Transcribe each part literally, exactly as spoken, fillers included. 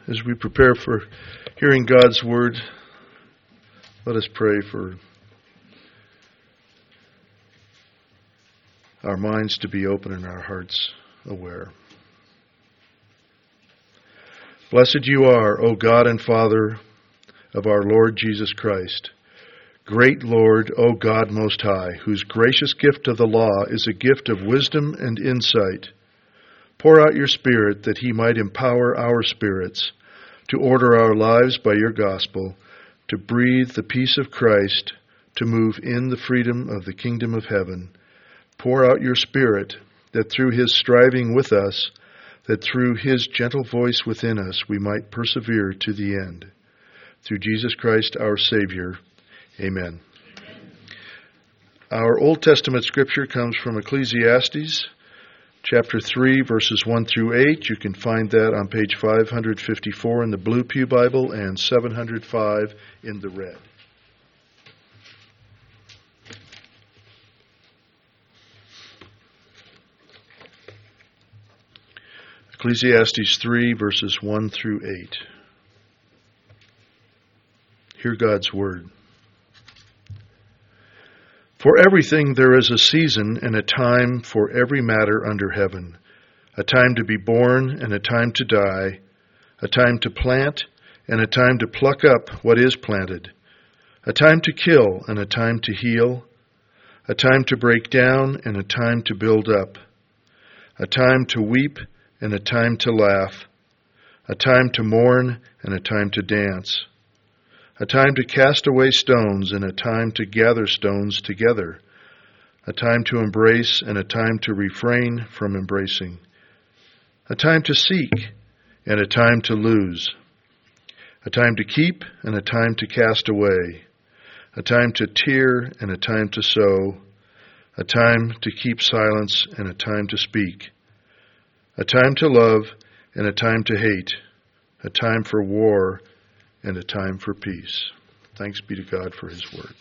As we prepare for hearing God's word, let us pray for our minds to be open and our hearts aware. Blessed you are, O God and Father of our Lord Jesus Christ, great Lord, O God Most High, whose gracious gift of the law is a gift of wisdom and insight. Pour out your Spirit that he might empower our spirits to order our lives by your gospel, to breathe the peace of Christ, to move in the freedom of the kingdom of heaven. Pour out your Spirit that through his striving with us, that through his gentle voice within us, we might persevere to the end. Through Jesus Christ our Savior. Amen. Amen. Our Old Testament scripture comes from Ecclesiastes, chapter three, verses one through eight. You can find that on page five fifty-four in the Blue Pew Bible and seven oh five in the red. Ecclesiastes three, verses one through eight. Hear God's word. For everything there is a season and a time for every matter under heaven, a time to be born and a time to die, a time to plant and a time to pluck up what is planted, a time to kill and a time to heal, a time to break down and a time to build up, a time to weep and a time to laugh, a time to mourn and a time to dance, a time to cast away stones and a time to gather stones together, a time to embrace and a time to refrain from embracing, a time to seek and a time to lose, a time to keep and a time to cast away, a time to tear and a time to sow, a time to keep silence and a time to speak, a time to love and a time to hate, a time for war and a time for peace. Thanks be to God for his word.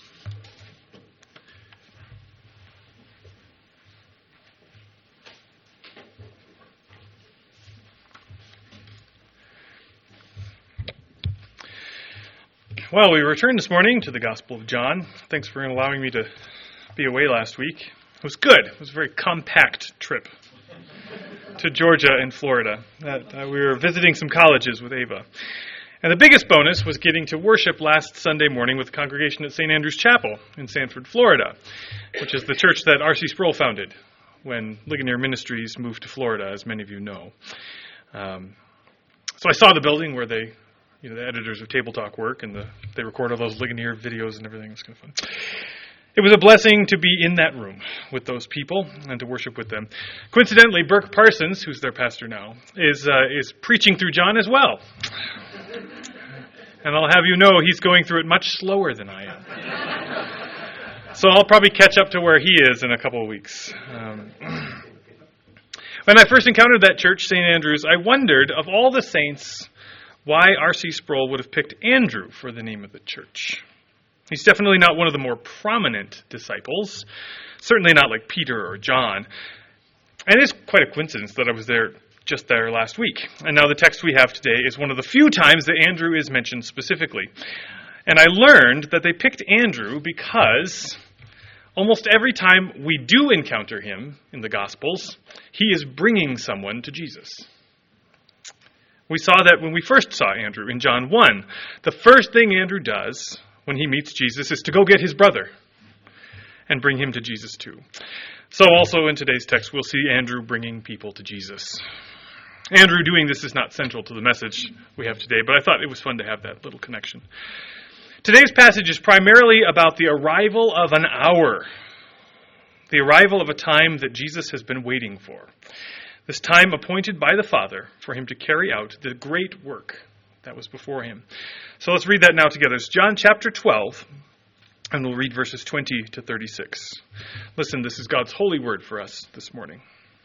Well, we returned this morning to the Gospel of John. Thanks for allowing me to be away last week. It was good. It was a very compact trip to Georgia and Florida. Uh, we were visiting some colleges with Ava. And the biggest bonus was getting to worship last Sunday morning with the congregation at Saint Andrew's Chapel in Sanford, Florida, which is the church that R C Sproul founded when Ligonier Ministries moved to Florida, as many of you know. Um, so I saw the building where they, you know, the editors of Table Talk work, and the, they record all those Ligonier videos and everything. It was kind of fun. It was a blessing to be in that room with those people and to worship with them. Coincidentally, Burke Parsons, who's their pastor now, is uh, is preaching through John as well. And I'll have you know he's going through it much slower than I am. So I'll probably catch up to where he is in a couple of weeks. Um, when I first encountered that church, Saint Andrew's, I wondered, of all the saints, why R C Sproul would have picked Andrew for the name of the church. He's definitely not one of the more prominent disciples, certainly not like Peter or John. And it is quite a coincidence that I was there just there last week. And now the text we have today is one of the few times that Andrew is mentioned specifically. And I learned that they picked Andrew because almost every time we do encounter him in the Gospels, he is bringing someone to Jesus. We saw that when we first saw Andrew in John one. The first thing Andrew does when he meets Jesus is to go get his brother and bring him to Jesus too. So also in today's text, we'll see Andrew bringing people to Jesus. Andrew doing this is not central to the message we have today, but I thought it was fun to have that little connection. Today's passage is primarily about the arrival of an hour, the arrival of a time that Jesus has been waiting for, this time appointed by the Father for him to carry out the great work that was before him. So let's read that now together. It's John chapter twelve, and we'll read verses twenty to thirty-six. Listen, this is God's holy word for us this morning.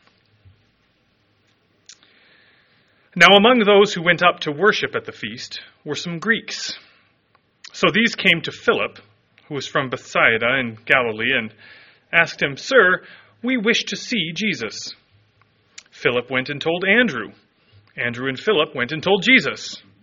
Now among those who went up to worship at the feast were some Greeks. So these came to Philip, who was from Bethsaida in Galilee, and asked him, "Sir, we wish to see Jesus." Philip went and told Andrew. Andrew and Philip went and told Jesus.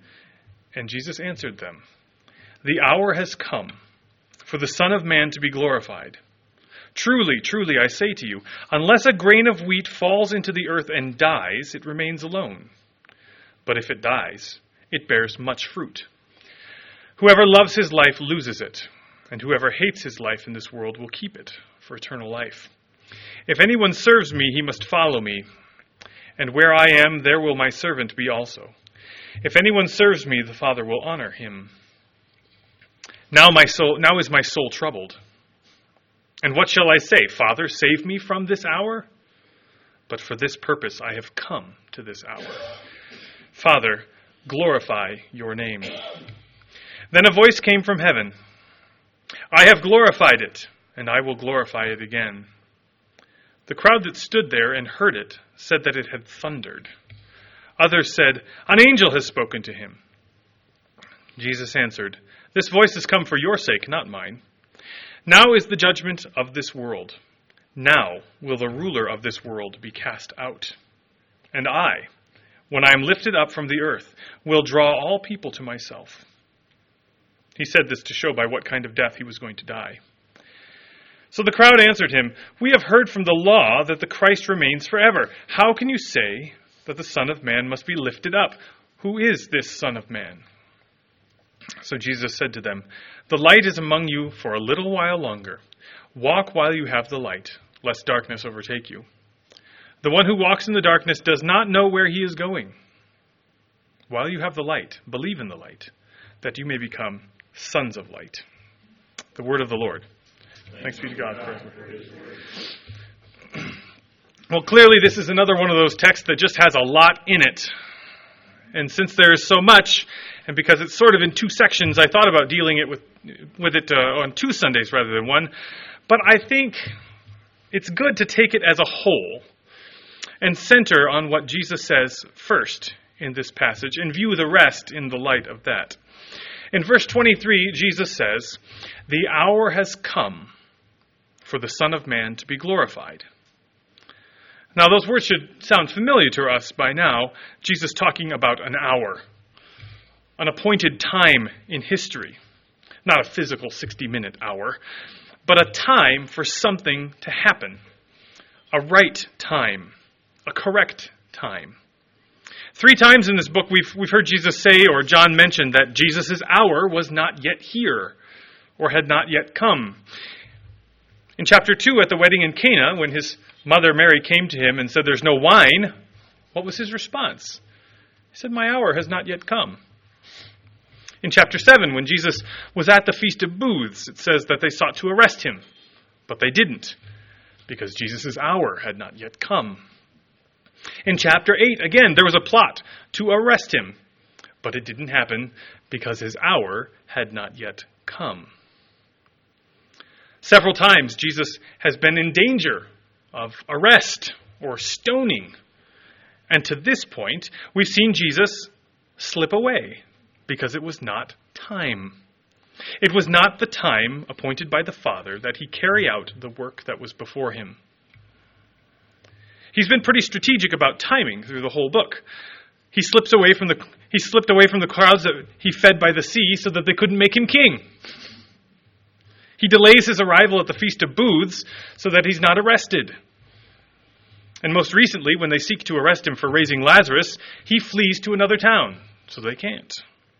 And Jesus answered them, "The hour has come for the Son of Man to be glorified. Truly, truly, I say to you, unless a grain of wheat falls into the earth and dies, it remains alone. But if it dies, it bears much fruit. Whoever loves his life loses it, and whoever hates his life in this world will keep it for eternal life. If anyone serves me, he must follow me, and where I am, there will my servant be also. If anyone serves me, the Father will honor him. Now my soul, now is my soul troubled. And what shall I say? Father, save me from this hour? But for this purpose I have come to this hour. Father, glorify your name." Then a voice came from heaven. "I have glorified it, and I will glorify it again." The crowd that stood there and heard it said that it had thundered. Others said, "An angel has spoken to him." Jesus answered, "This voice has come for your sake, not mine. Now is the judgment of this world. Now will the ruler of this world be cast out. And I, when I am lifted up from the earth, will draw all people to myself." He said this to show by what kind of death he was going to die. So the crowd answered him, "We have heard from the law that the Christ remains forever. How can you say that the Son of Man must be lifted up? Who is this Son of Man?" So Jesus said to them, "The light is among you for a little while longer. Walk while you have the light, lest darkness overtake you. The one who walks in the darkness does not know where he is going. While you have the light, believe in the light, that you may become sons of light." The word of the Lord. Thanks, Thanks be to God. God for his word. Well, clearly this is another one of those texts that just has a lot in it. And since there is so much, and because it's sort of in two sections, I thought about dealing it with with it uh, on two Sundays rather than one. But I think it's good to take it as a whole and center on what Jesus says first in this passage and view the rest in the light of that. In verse twenty-three, Jesus says, "The hour has come for the Son of Man to be glorified." Now, those words should sound familiar to us by now. Jesus talking about an hour, an appointed time in history. Not a physical sixty-minute hour, but a time for something to happen. A right time, a correct time. Three times in this book we've, we've heard Jesus say, or John mentioned, that Jesus' hour was not yet here, or had not yet come. In chapter two, at the wedding in Cana, when his mother Mary came to him and said, "There's no wine," what was his response? He said, "My hour has not yet come." In chapter seven, when Jesus was at the Feast of Booths, it says that they sought to arrest him, but they didn't, because Jesus' hour had not yet come. In chapter eight, again, there was a plot to arrest him, but it didn't happen because his hour had not yet come. Several times, Jesus has been in danger of arrest or stoning. And to this point, we've seen Jesus slip away because it was not time. It was not the time appointed by the Father that he carry out the work that was before him. He's been pretty strategic about timing through the whole book. He slips away from the he slipped away from the crowds that he fed by the sea so that they couldn't make him king. He delays his arrival at the Feast of Booths so that he's not arrested. And most recently, when they seek to arrest him for raising Lazarus, he flees to another town so they can't.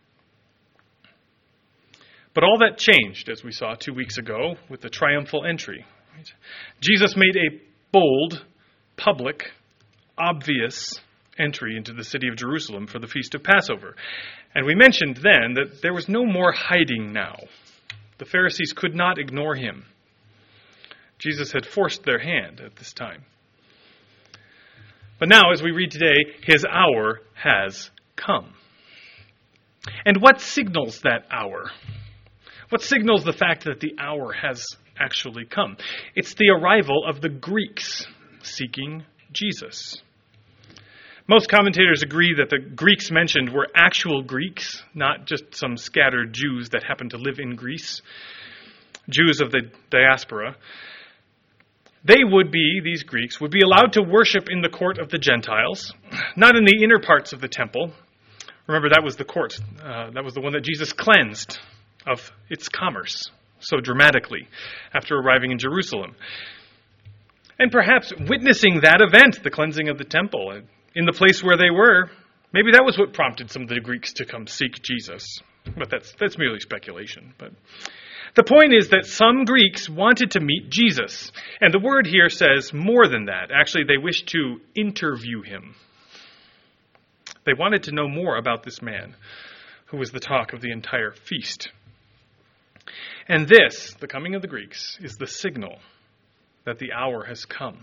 But all that changed, as we saw two weeks ago, with the triumphal entry. Jesus made a bold, public, obvious entry into the city of Jerusalem for the Feast of Passover. And we mentioned then that there was no more hiding now. The Pharisees could not ignore him. Jesus had forced their hand at this time. But now, as we read today, his hour has come. And what signals that hour? What signals the fact that the hour has actually come? It's the arrival of the Greeks seeking Jesus. Most commentators agree that the Greeks mentioned were actual Greeks, not just some scattered Jews that happened to live in Greece, Jews of the diaspora. They would be, these Greeks, would be allowed to worship in the court of the Gentiles, not in the inner parts of the temple. Remember, that was the court. Uh, that was the one that Jesus cleansed of its commerce so dramatically after arriving in Jerusalem. And perhaps witnessing that event, the cleansing of the temple, in the place where they were, maybe that was what prompted some of the Greeks to come seek Jesus. But that's that's merely speculation. But the point is that some Greeks wanted to meet Jesus. And the word here says more than that. Actually, they wished to interview him. They wanted to know more about this man who was the talk of the entire feast. And this, the coming of the Greeks, is the signal that the hour has come.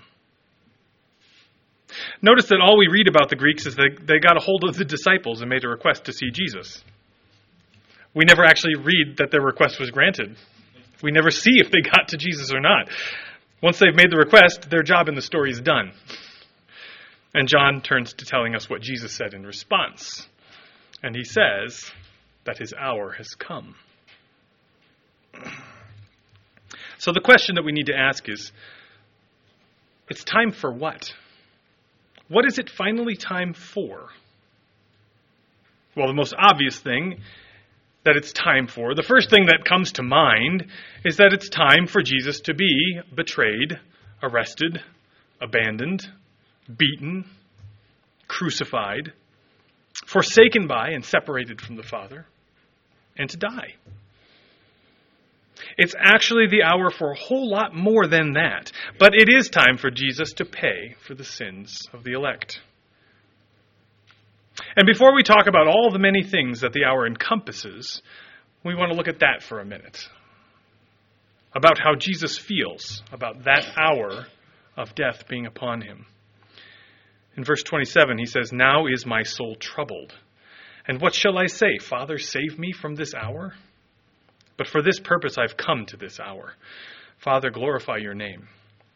Notice that all we read about the Greeks is that they got a hold of the disciples and made a request to see Jesus. We never actually read that their request was granted. We never see if they got to Jesus or not. Once they've made the request, their job in the story is done. And John turns to telling us what Jesus said in response. And he says that his hour has come. So the question that we need to ask is, it's time for what? What is it finally time for? Well, the most obvious thing that it's time for, the first thing that comes to mind, is that it's time for Jesus to be betrayed, arrested, abandoned, beaten, crucified, forsaken by and separated from the Father, and to die. It's actually the hour for a whole lot more than that. But it is time for Jesus to pay for the sins of the elect. And before we talk about all the many things that the hour encompasses, we want to look at that for a minute. About how Jesus feels about that hour of death being upon him. In verse twenty-seven, he says, "Now is my soul troubled. And what shall I say? Father, save me from this hour? But for this purpose I've come to this hour. Father, glorify your name."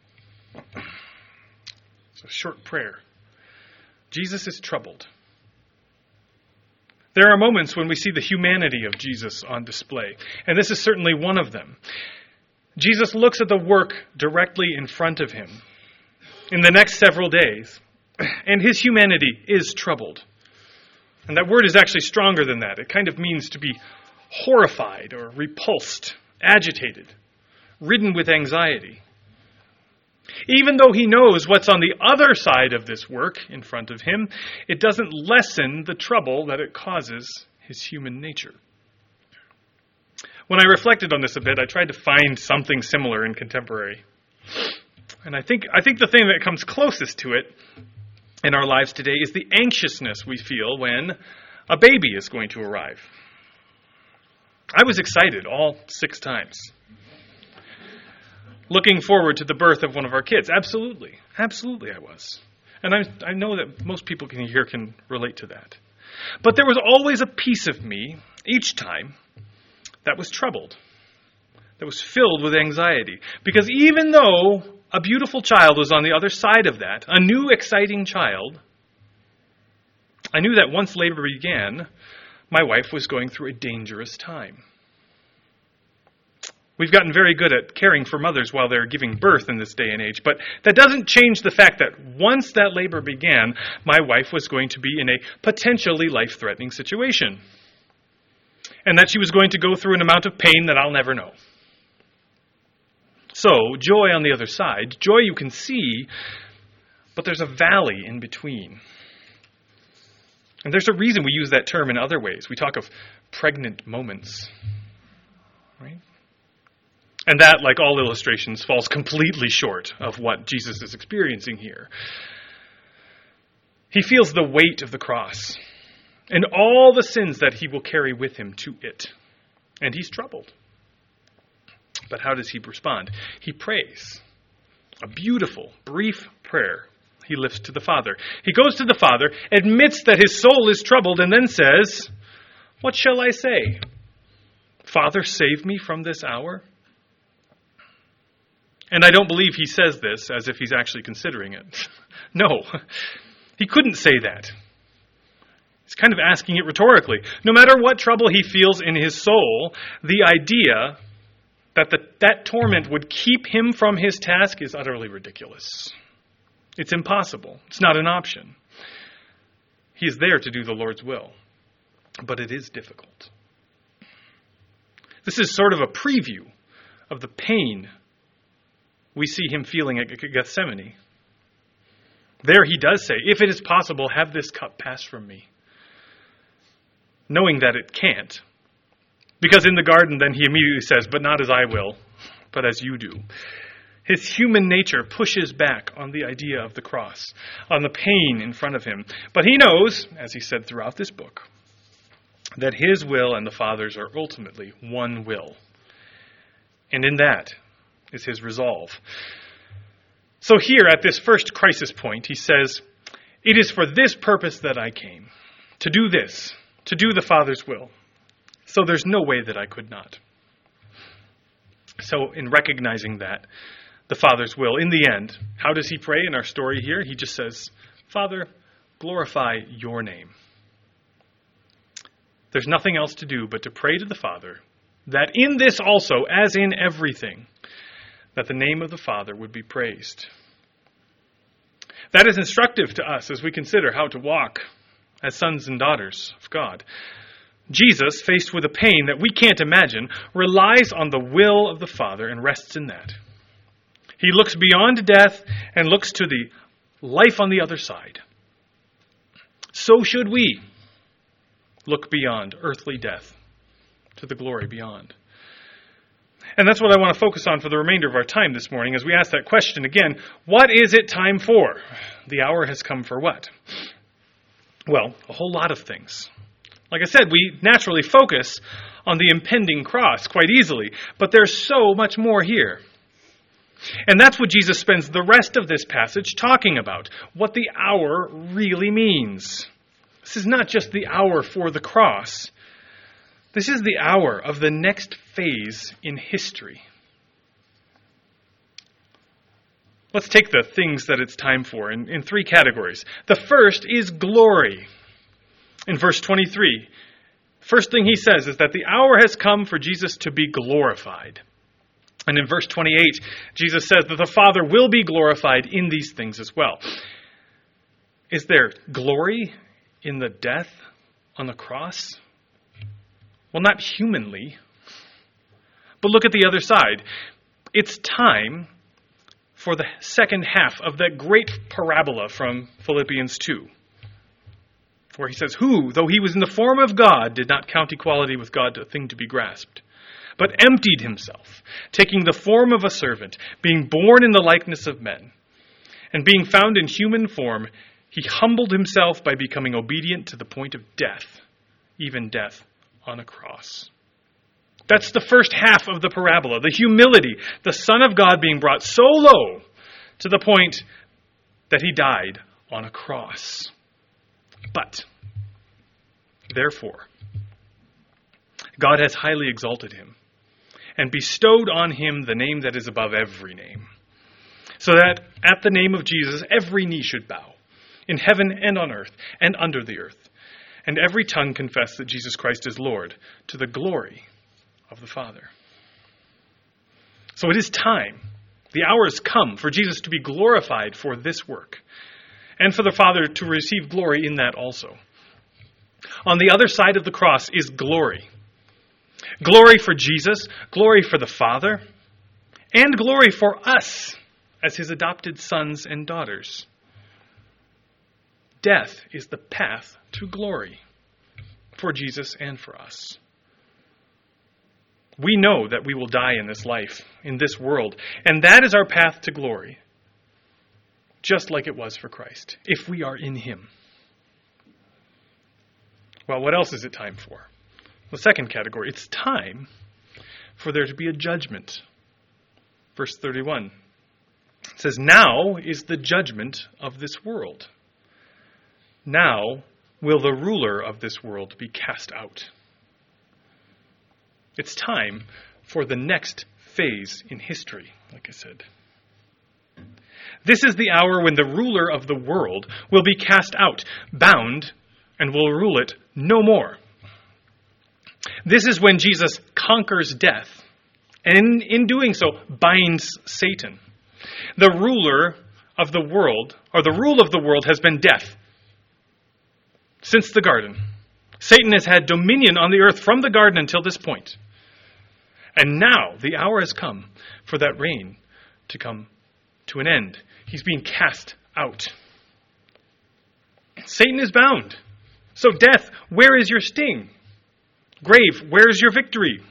It's a short prayer. Jesus is troubled. There are moments when we see the humanity of Jesus on display, and this is certainly one of them. Jesus looks at the work directly in front of him in the next several days, and his humanity is troubled. And that word is actually stronger than that. It kind of means to be horrified or repulsed, agitated, ridden with anxiety. Even though he knows what's on the other side of this work in front of him, it doesn't lessen the trouble that it causes his human nature. When I reflected on this a bit, I tried to find something similar in contemporary. And I think I think the thing that comes closest to it in our lives today is the anxiousness we feel when a baby is going to arrive. I was excited all six times. Looking forward to the birth of one of our kids. Absolutely. Absolutely I was. And I, I know that most people can here can relate to that. But there was always a piece of me, each time, that was troubled. That was filled with anxiety. Because even though a beautiful child was on the other side of that, a new exciting child, I knew that once labor began, my wife was going through a dangerous time. We've gotten very good at caring for mothers while they're giving birth in this day and age, but that doesn't change the fact that once that labor began, my wife was going to be in a potentially life-threatening situation. And that she was going to go through an amount of pain that I'll never know. So, joy on the other side, joy you can see, but there's a valley in between. And there's a reason we use that term in other ways. We talk of pregnant moments, right? And that, like all illustrations, falls completely short of what Jesus is experiencing here. He feels the weight of the cross and all the sins that he will carry with him to it. And he's troubled. But how does he respond? He prays. A beautiful, brief prayer he lifts to the Father. He goes to the Father, admits that his soul is troubled, and then says, "What shall I say? Father, save me from this hour?" And I don't believe he says this as if he's actually considering it. No, he couldn't say that. He's kind of asking it rhetorically. No matter what trouble he feels in his soul, the idea that the, that torment would keep him from his task is utterly ridiculous. It's impossible. It's not an option. He is there to do the Lord's will. but it is difficult. This is sort of a preview of the pain we see him feeling at Gethsemane. There he does say, if it is possible, have this cup pass from me. Knowing that it can't. Because in the garden, then he immediately says, but not as I will, but as you do. His human nature pushes back on the idea of the cross, on the pain in front of him. But he knows, as he said throughout this book, that his will and the Father's are ultimately one will. And in that is his resolve. So here at this first crisis point, he says, it is for this purpose that I came, to do this, to do the Father's will. So there's no way that I could not. So in recognizing that, the Father's will, in the end, how does he pray in our story here? He just says, Father, glorify your name. There's nothing else to do but to pray to the Father that in this also, as in everything, that the name of the Father would be praised. That is instructive to us as we consider how to walk as sons and daughters of God. Jesus, faced with a pain that we can't imagine, relies on the will of the Father and rests in that. He looks beyond death and looks to the life on the other side. So should we look beyond earthly death to the glory beyond. And that's what I want to focus on for the remainder of our time this morning as we ask that question again. What is it time for? The hour has come for what? Well, a whole lot of things. Like I said, we naturally focus on the impending cross quite easily, but there's so much more here. And that's what Jesus spends the rest of this passage talking about, what the hour really means. This is not just the hour for the cross. This is the hour of the next phase in history. Let's take the things that it's time for in, in three categories. The first is glory. In verse twenty-three, first thing he says is that the hour has come for Jesus to be glorified. And in verse twenty-eight, Jesus says that the Father will be glorified in these things as well. Is there glory in the death on the cross? Well, not humanly. But look at the other side. It's time for the second half of that great parabola from Philippians two, where he says, who, though he was in the form of God, did not count equality with God a thing to be grasped, but emptied himself, taking the form of a servant, being born in the likeness of men, and being found in human form, he humbled himself by becoming obedient to the point of death, even death on a cross. That's the first half of the parabola, the humility, the Son of God being brought so low to the point that he died on a cross. But, therefore, God has highly exalted him and bestowed on him the name that is above every name, so that at the name of Jesus every knee should bow, in heaven and on earth and under the earth, and every tongue confess that Jesus Christ is Lord, to the glory of the Father. So it is time, the hour has come for Jesus to be glorified for this work, and for the Father to receive glory in that also. On the other side of the cross is glory. Glory for Jesus, glory for the Father, and glory for us as his adopted sons and daughters. Death is the path to glory for Jesus and for us. We know that we will die in this life, in this world, and that is our path to glory, just like it was for Christ, if we are in him. Well, what else is it time for? The second category, it's time for there to be a judgment. Verse thirty-one says, now is the judgment of this world. Now will the ruler of this world be cast out. It's time for the next phase in history, like I said. This is the hour when the ruler of the world will be cast out, bound, and will rule it no more. This is when Jesus conquers death, and in doing so, binds Satan. The ruler of the world, or the rule of the world, has been death since the garden. Satan has had dominion on the earth from the garden until this point. And now the hour has come for that reign to come to an end. He's being cast out. Satan is bound. So death, where is your sting? Grave, where is your victory?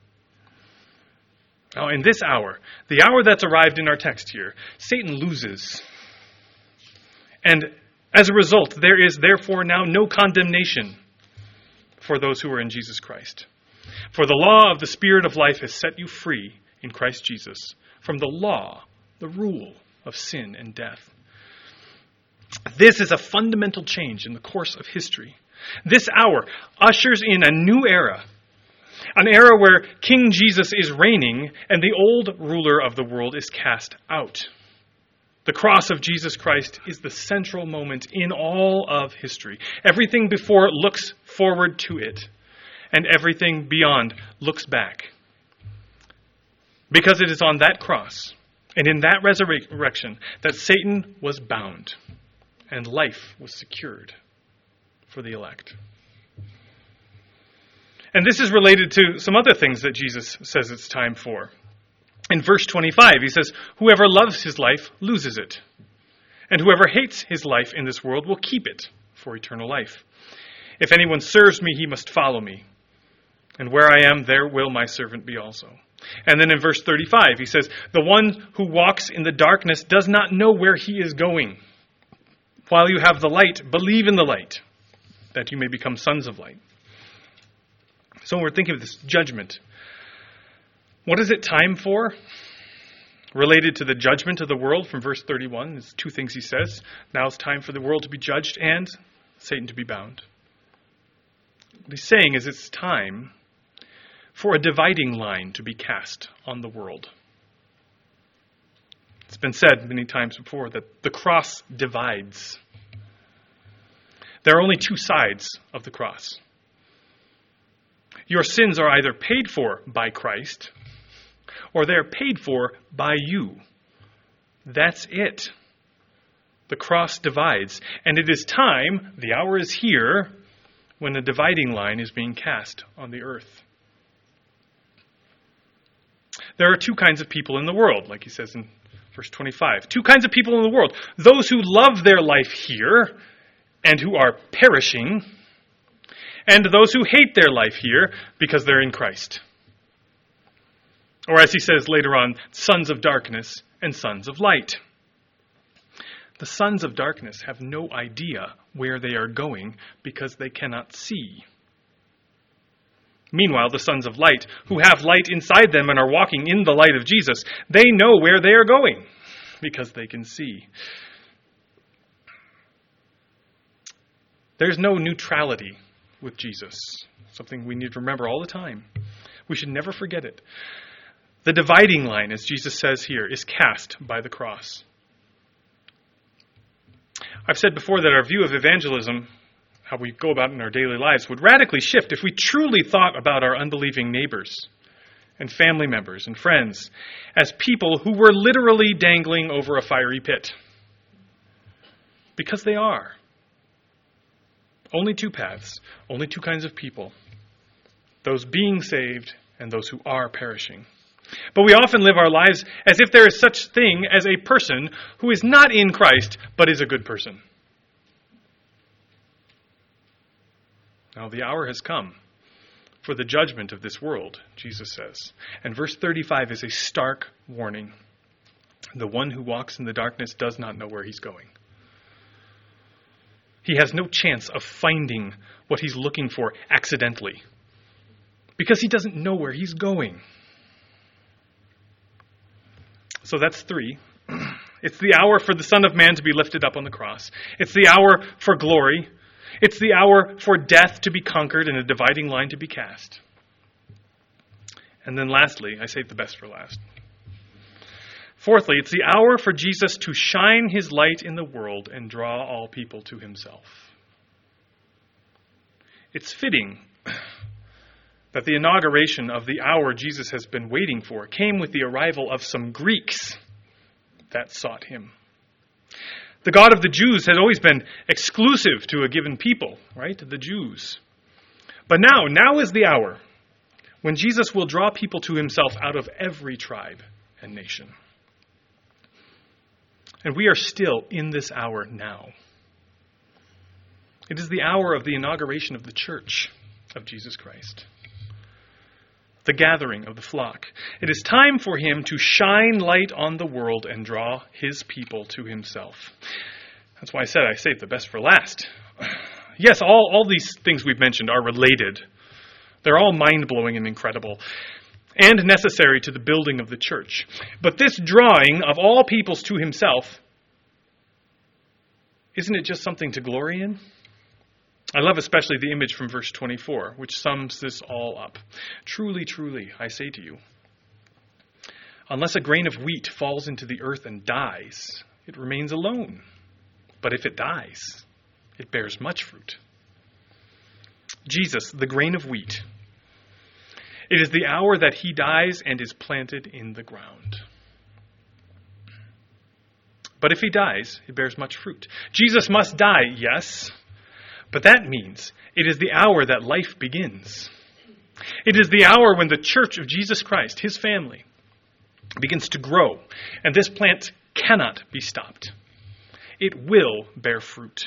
Now in this hour, the hour that's arrived in our text here, Satan loses. And as a result, there is therefore now no condemnation for those who are in Jesus Christ. For the law of the Spirit of life has set you free in Christ Jesus from the law, the rule of sin and death. This is a fundamental change in the course of history. This hour ushers in a new era, an era where King Jesus is reigning and the old ruler of the world is cast out. The cross of Jesus Christ is the central moment in all of history. Everything before looks forward to it, and everything beyond looks back. Because it is on that cross and in that resurrection that Satan was bound and life was secured for the elect. And this is related to some other things that Jesus says it's time for. In verse twenty-five, he says, "Whoever loves his life loses it, and whoever hates his life in this world will keep it for eternal life. If anyone serves me, he must follow me. And where I am, there will my servant be also." And then in verse thirty-five, he says, "The one who walks in the darkness does not know where he is going. While you have the light, believe in the light, that you may become sons of light." So when we're thinking of this judgment, what is it time for? Related to the judgment of the world from verse thirty-one, there's two things he says. Now it's time for the world to be judged and Satan to be bound. What he's saying is it's time for a dividing line to be cast on the world. It's been said many times before that the cross divides. There are only two sides of the cross. Your sins are either paid for by Christ, or they're paid for by you. That's it. The cross divides. And it is time, the hour is here, when a dividing line is being cast on the earth. There are two kinds of people in the world, like he says in verse twenty-five. Two kinds of people in the world. Those who love their life here and who are perishing, and those who hate their life here because they're in Christ. Or as he says later on, sons of darkness and sons of light. The sons of darkness have no idea where they are going because they cannot see. Meanwhile, the sons of light, who have light inside them and are walking in the light of Jesus, they know where they are going because they can see. There's no neutrality with Jesus. Something we need to remember all the time. We should never forget it. The dividing line, as Jesus says here, is cast by the cross. I've said before that our view of evangelism, how we go about it in our daily lives, would radically shift if we truly thought about our unbelieving neighbors and family members and friends as people who were literally dangling over a fiery pit. Because they are. Only two paths, only two kinds of people. Those being saved and those who are perishing. But we often live our lives as if there is such thing as a person who is not in Christ, but is a good person. Now the hour has come for the judgment of this world, Jesus says. And verse thirty-five is a stark warning. The one who walks in the darkness does not know where he's going. He has no chance of finding what he's looking for accidentally, because he doesn't know where he's going. So that's three. It's the hour for the Son of Man to be lifted up on the cross. It's the hour for glory. It's the hour for death to be conquered and a dividing line to be cast. And then lastly, I saved the best for last. Fourthly, it's the hour for Jesus to shine his light in the world and draw all people to himself. It's fitting that the inauguration of the hour Jesus has been waiting for came with the arrival of some Greeks that sought him. The God of the Jews has always been exclusive to a given people, right? The Jews. But now, now is the hour when Jesus will draw people to himself out of every tribe and nation. And we are still in this hour now. It is the hour of the inauguration of the church of Jesus Christ. The gathering of the flock. It is time for him to shine light on the world and draw his people to himself. That's why I said I saved the best for last. Yes, all, all these things we've mentioned are related. They're all mind-blowing and incredible and necessary to the building of the church. But this drawing of all peoples to himself, isn't it just something to glory in? I love especially the image from verse twenty-four, which sums this all up. Truly, truly, I say to you, unless a grain of wheat falls into the earth and dies, it remains alone. But if it dies, it bears much fruit. Jesus, the grain of wheat. It is the hour that he dies and is planted in the ground. But if he dies, it bears much fruit. Jesus must die, yes. But that means it is the hour that life begins. It is the hour when the church of Jesus Christ, his family, begins to grow. And this plant cannot be stopped. It will bear fruit.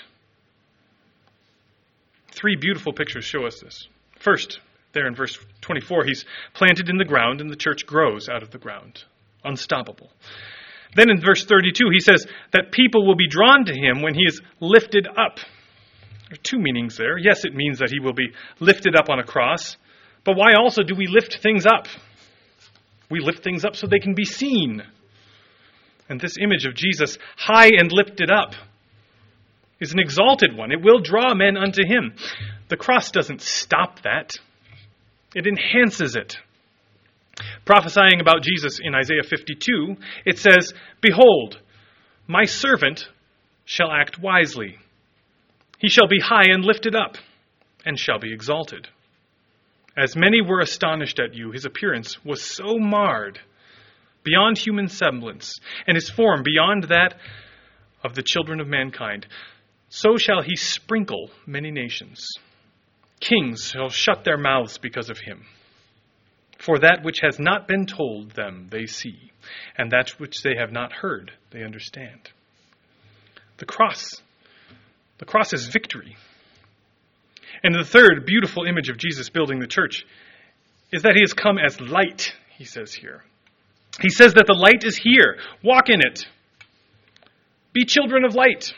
Three beautiful pictures show us this. First, there in verse twenty-four, he's planted in the ground and the church grows out of the ground. Unstoppable. Then in verse thirty-two, he says that people will be drawn to him when he is lifted up. There are two meanings there. Yes, it means that he will be lifted up on a cross. But why also do we lift things up? We lift things up so they can be seen. And this image of Jesus high and lifted up is an exalted one. It will draw men unto him. The cross doesn't stop that. It enhances it. Prophesying about Jesus in Isaiah fifty-two, it says, "Behold, my servant shall act wisely. He shall be high and lifted up, and shall be exalted. As many were astonished at you, his appearance was so marred, beyond human semblance, and his form beyond that of the children of mankind. So shall he sprinkle many nations. Kings shall shut their mouths because of him. For that which has not been told them they see, and that which they have not heard they understand." The cross. The cross is victory. And the third beautiful image of Jesus building the church is that he has come as light, he says here. He says that the light is here. Walk in it. Be children of light.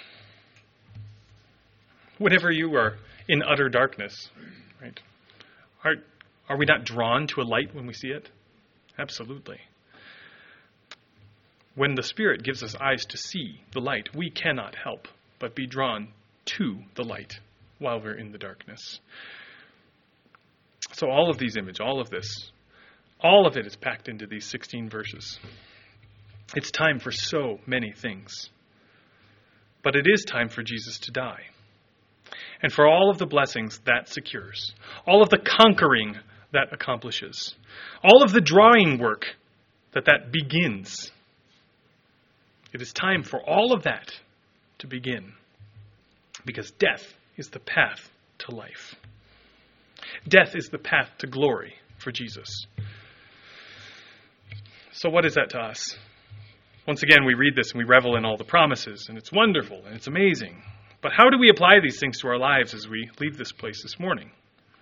Whenever you are in utter darkness, right? Are, are we not drawn to a light when we see it? Absolutely. When the Spirit gives us eyes to see the light, we cannot help but be drawn to the light while we're in the darkness. So all of these images, all of this, all of it is packed into these sixteen verses. It's time for so many things. But it is time for Jesus to die. And for all of the blessings that secures, all of the conquering that accomplishes, all of the drawing work that that begins. It is time for all of that to begin. Because death is the path to life. Death is the path to glory for Jesus. So what is that to us? Once again, we read this and we revel in all the promises, and it's wonderful and it's amazing. But how do we apply these things to our lives as we leave this place this morning?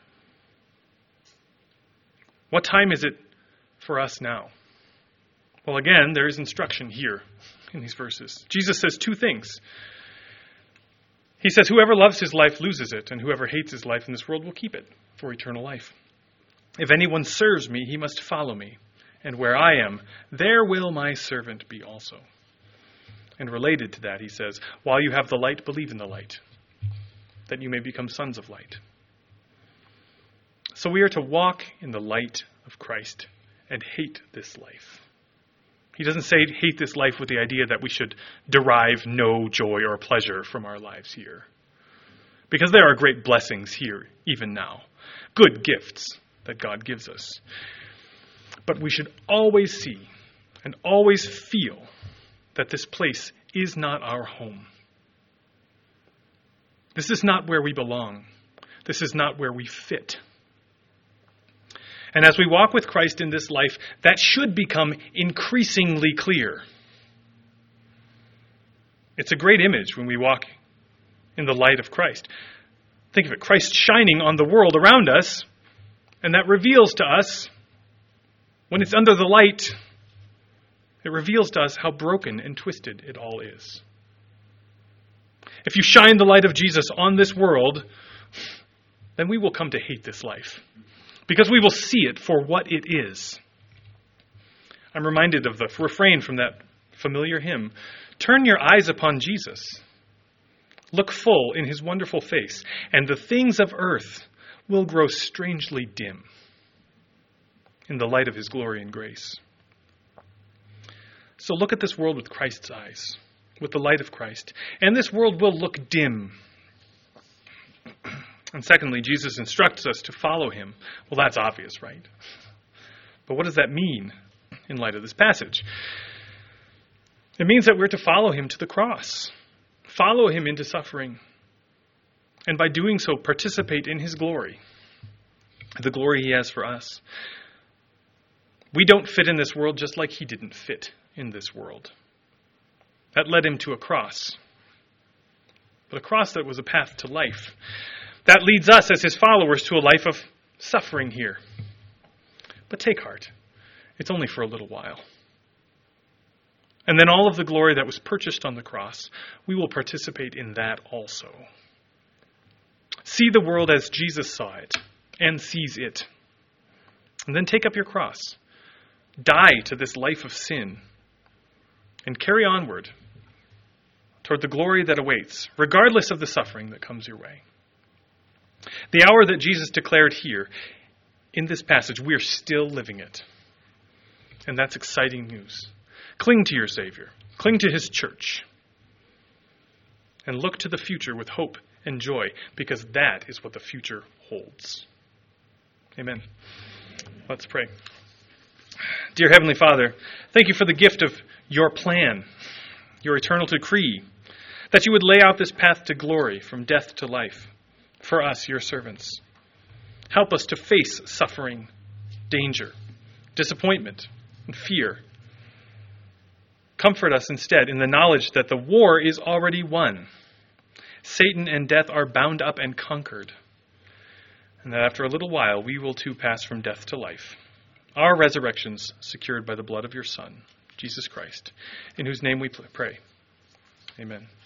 What time is it for us now? Well, again, there is instruction here in these verses. Jesus says two things. He says, "Whoever loves his life loses it, and whoever hates his life in this world will keep it for eternal life. If anyone serves me, he must follow me. And where I am, there will my servant be also." And related to that, he says, "While you have the light, believe in the light, that you may become sons of light." So we are to walk in the light of Christ and hate this life. He doesn't say hate this life with the idea that we should derive no joy or pleasure from our lives here. Because there are great blessings here, even now. Good gifts that God gives us. But we should always see and always feel that this place is not our home. This is not where we belong. This is not where we fit. And as we walk with Christ in this life, that should become increasingly clear. It's a great image when we walk in the light of Christ. Think of it, Christ shining on the world around us, and that reveals to us, when it's under the light, it reveals to us how broken and twisted it all is. If you shine the light of Jesus on this world, then we will come to hate this life, because we will see it for what it is. I'm reminded of the refrain from that familiar hymn, "Turn your eyes upon Jesus. Look full in his wonderful face, and the things of earth will grow strangely dim in the light of his glory and grace." So look at this world with Christ's eyes, with the light of Christ, and this world will look dim. And secondly, Jesus instructs us to follow him. Well, that's obvious, right? But what does that mean in light of this passage? It means that we're to follow him to the cross, follow him into suffering, and by doing so, participate in his glory, the glory he has for us. We don't fit in this world just like he didn't fit in this world. That led him to a cross, but a cross that was a path to life. That leads us as his followers to a life of suffering here. But take heart, it's only for a little while. And then all of the glory that was purchased on the cross, we will participate in that also. See the world as Jesus saw it and sees it. And then take up your cross. Die to this life of sin. And carry onward toward the glory that awaits, regardless of the suffering that comes your way. The hour that Jesus declared here, in this passage, we are still living it. And that's exciting news. Cling to your Savior. Cling to his church. And look to the future with hope and joy, because that is what the future holds. Amen. Let's pray. Dear Heavenly Father, thank you for the gift of your plan, your eternal decree, that you would lay out this path to glory from death to life for us, your servants. Help us to face suffering, danger, disappointment, and fear. Comfort us instead in the knowledge that the war is already won. Satan and death are bound up and conquered. And that after a little while we will too pass from death to life. Our resurrections secured by the blood of your Son, Jesus Christ, in whose name we pray. Amen.